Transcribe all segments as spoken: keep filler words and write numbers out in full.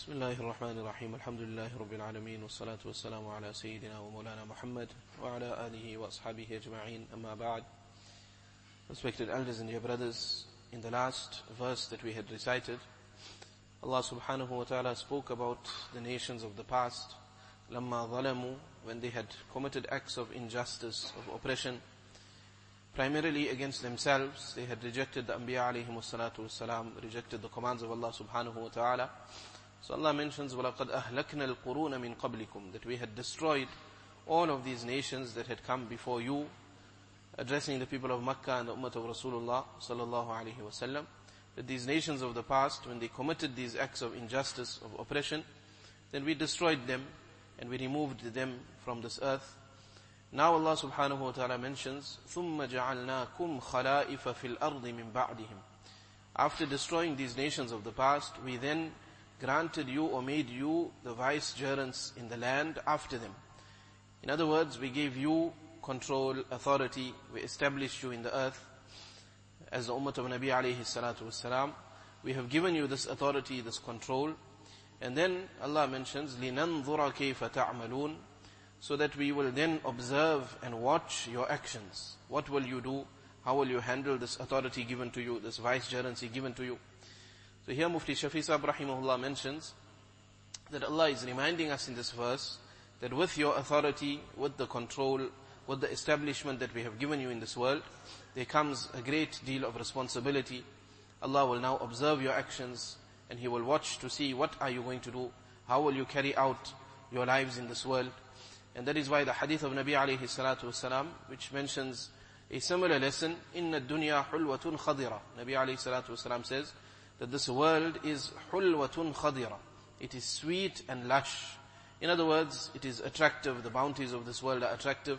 بسم الله الرحمن الرحيم الحمد لله رب العالمين والصلاة والسلام على سيدنا ومولانا محمد وعلى آله وأصحابه أجمعين أما بعد. Respected elders and dear brothers, in the last verse that we had recited, Allah subhanahu wa ta'ala spoke about the nations of the past, لَمَّا ظَلَمُوا, when they had committed acts of injustice, of oppression, primarily against themselves. They had rejected the Anbiya alayhimu salatu wassalam, rejected the commands of Allah subhanahu wa ta'ala. So Allah mentions, وَلَقَدْ أَهْلَكْنَا الْقُرُونَ مِنْ قَبْلِكُمْ, that we had destroyed all of these nations that had come before you, addressing the people of Makkah and the Ummah of Rasulullah sallallahu alayhi wa sallam, that these nations of the past, when they committed these acts of injustice, of oppression, then we destroyed them and we removed them from this earth. Now Allah subhanahu wa ta'ala mentions, ثُمَّ جَعَلْنَاكُمْ خَلَائِفَ فِي الْأَرْضِ مِنْ بَعْدِهِمْ. After destroying these nations of the past, we then granted you or made you the vicegerents in the land after them. In other words, we gave you control, authority, we established you in the earth as the Ummah of Nabi alayhi salatu wassalam. We have given you this authority, this control. And then Allah mentions, لِنَنْظُرَ كَيْفَ تَعْمَلُونَ, so that we will then observe and watch your actions. What will you do? How will you handle this authority given to you, this vicegerency given to you? So here Mufti Shafi Sahib rahimahullah mentions that Allah is reminding us in this verse that with your authority, with the control, with the establishment that we have given you in this world, there comes a great deal of responsibility. Allah will now observe your actions and He will watch to see what are you going to do, how will you carry out your lives in this world. And that is why the hadith of Nabi alayhi salatu wasalam, which mentions a similar lesson, inna dunya hulwatun khadira. Nabi alayhi salatu wasalam says that this world is hulwatun khadira. It is sweet and lush. In other words, it is attractive. The bounties of this world are attractive.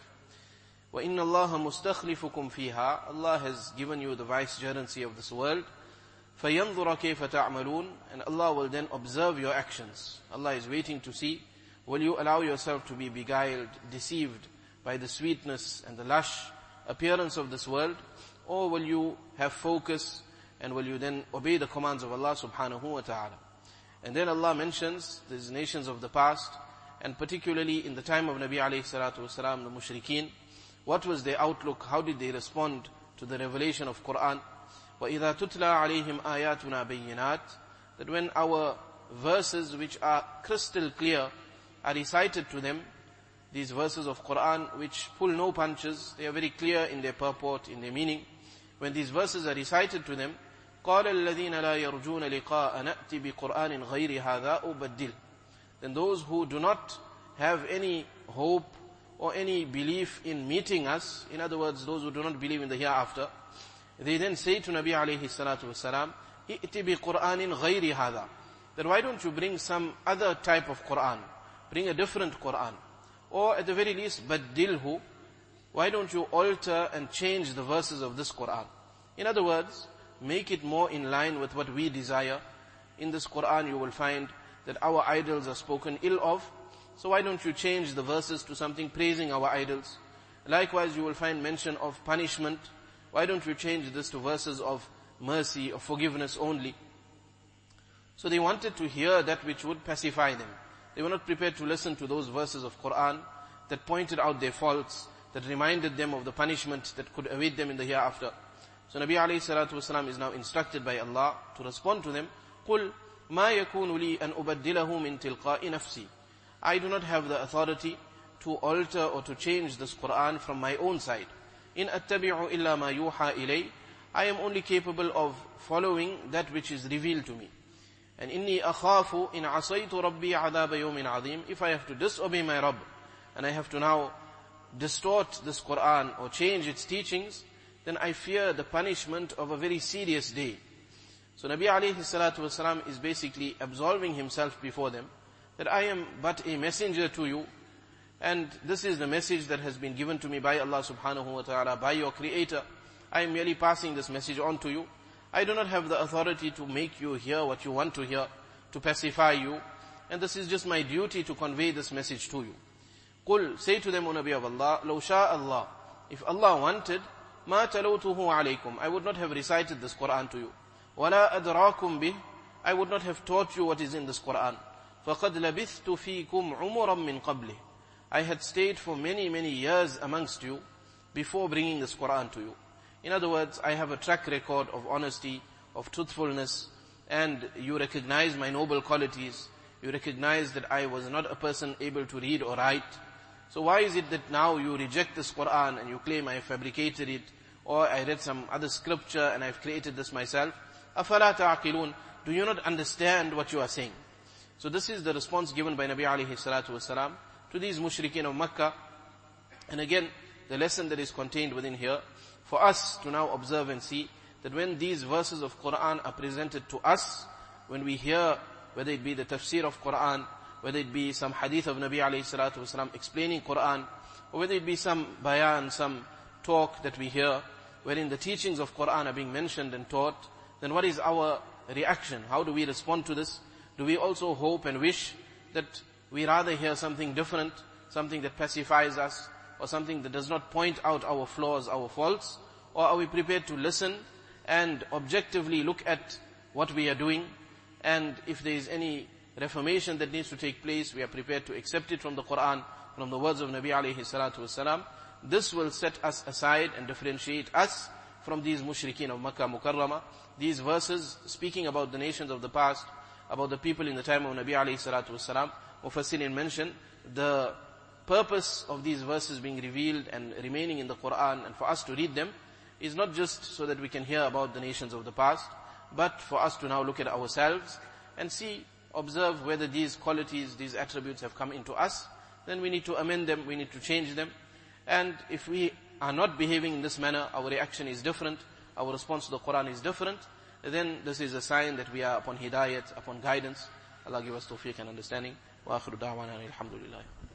Wa inna Allaha mustakhlifukum fiha. Allah has given you the vicegerency of this world. فَيَنْظُرَ كَيْفَ تَعْمَلُونَ, and Allah will then observe your actions. Allah is waiting to see, will you allow yourself to be beguiled, deceived by the sweetness and the lush appearance of this world, or will you have focus and will you then obey the commands of Allah subhanahu wa ta'ala? And then Allah mentions these nations of the past, and particularly in the time of Nabi alayhi salatu wasalam, the mushrikeen, what was their outlook, how did they respond to the revelation of Qur'an? وَإِذَا تُتْلَى عَلَيْهِمْ آيَاتُنَا بَيِّنَاتٍ, that when our verses which are crystal clear are recited to them, these verses of Qur'an which pull no punches, they are very clear in their purport, in their meaning. When these verses are recited to them, قَالَ الَّذِينَ لَا يَرْجُونَ لِقَاءَ نَأْتِ بِقُرْآنٍ غَيْرِ هَذَا أُبَدِّلْ, then those who do not have any hope or any belief in meeting us, in other words, those who do not believe in the hereafter, they then say to Nabi alayhi salatu wasalam, إِئْتِ بِقُرْآنٍ غَيْرِ هَذَا, that why don't you bring some other type of Qur'an, bring a different Qur'an, or at the very least, بَدِّلْهُ, why don't you alter and change the verses of this Qur'an? In other words, make it more in line with what we desire. In this Qur'an you will find that our idols are spoken ill of, so why don't you change the verses to something praising our idols? Likewise, you will find mention of punishment. Why don't you change this to verses of mercy, of forgiveness only? So they wanted to hear that which would pacify them. They were not prepared to listen to those verses of Qur'an that pointed out their faults, that reminded them of the punishment that could await them in the hereafter. So Nabi alayhi salatu wasalam is now instructed by Allah to respond to them, قُلْ مَا يَكُونُ لِي أَنْ أُبَدِّلَهُ مِنْ تِلْقَاءِ نَفْسِي, I do not have the authority to alter or to change this Qur'an from my own side. إِنْ أَتَّبِعُ إِلَّا مَا يُوحَى إِلَيْهِ, I am only capable of following that which is revealed to me. And إِنِّي أَخَافُ إِنْ عَصَيْتُ رَبِّي عَذَابَ يَوْمٍ عَظِيمٍ, if I have to disobey my Rabb, and I have to now distort this Qur'an or change its teachings, then I fear the punishment of a very serious day. So Nabi alayhi salatu wasalam is basically absolving himself before them, that I am but a messenger to you, and this is the message that has been given to me by Allah subhanahu wa ta'ala, by your Creator. I am merely passing this message on to you. I do not have the authority to make you hear what you want to hear, to pacify you, and this is just my duty to convey this message to you. Qul, say to them, O Nabi of Allah, لَوْ شَاءَ اللَّهِ, if Allah wanted, مَا تَلَوْتُهُ عَلَيْكُمْ, I would not have recited this Qur'an to you. وَلَا أَدْرَاكُمْ بِهِ, I would not have taught you what is in this Qur'an. فَقَدْ لَبِثْتُ فِيكُمْ عُمُرًا مِّن قَبْلِهِ. I had stayed for many, many years amongst you before bringing this Qur'an to you. In other words, I have a track record of honesty, of truthfulness, and you recognize my noble qualities. You recognize that I was not a person able to read or write. So why is it that now you reject this Qur'an and you claim I fabricated it, or I read some other scripture and I've created this myself? أَفَلَا تَعْقِلُونَ. Do you not understand what you are saying? So this is the response given by Nabi alayhi salatu wasalam to these mushrikeen of Makkah. And again, the lesson that is contained within here, for us to now observe and see that when these verses of Qur'an are presented to us, when we hear, whether it be the tafsir of Qur'an, whether it be some hadith of Nabi alayhi salatu wasalam explaining Qur'an, or whether it be some bayan, some talk that we hear, wherein the teachings of Qur'an are being mentioned and taught, then what is our reaction? How do we respond to this? Do we also hope and wish that we rather hear something different, something that pacifies us, or something that does not point out our flaws, our faults? Or are we prepared to listen and objectively look at what we are doing, and if there is any reformation that needs to take place, we are prepared to accept it from the Qur'an, from the words of Nabi alayhi salatu wasalam. This will set us aside and differentiate us from these mushrikeen of Makkah Mukarramah. These verses speaking about the nations of the past, about the people in the time of Nabi alayhi salatu wasalam, Mufassirin mentioned the purpose of these verses being revealed and remaining in the Qur'an, and for us to read them, is not just so that we can hear about the nations of the past, but for us to now look at ourselves and see, observe whether these qualities, these attributes have come into us. Then we need to amend them, we need to change them. And if we are not behaving in this manner, our reaction is different, our response to the Qur'an is different, then this is a sign that we are upon hidayat, upon guidance. Allah give us tawfiq and understanding. Wa akhiru da'wana alhamdulillah.